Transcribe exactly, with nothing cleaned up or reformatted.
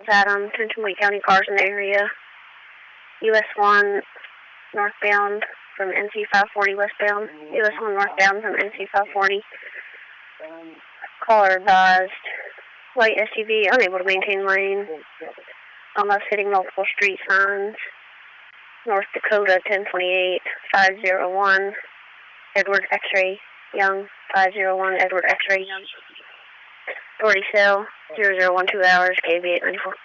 Adam, Trenton Wake County cars in the area. U S one northbound from N C five forty westbound. U S one northbound from N C five forty. Caller advised. White S U V unable to maintain lane. Almost hitting multiple street signs. North Dakota ten twenty-eight five oh one. Edward X-ray Young five oh one. Edward X-ray Young. Authority cell zero zero one two hours K V eight ninety-four.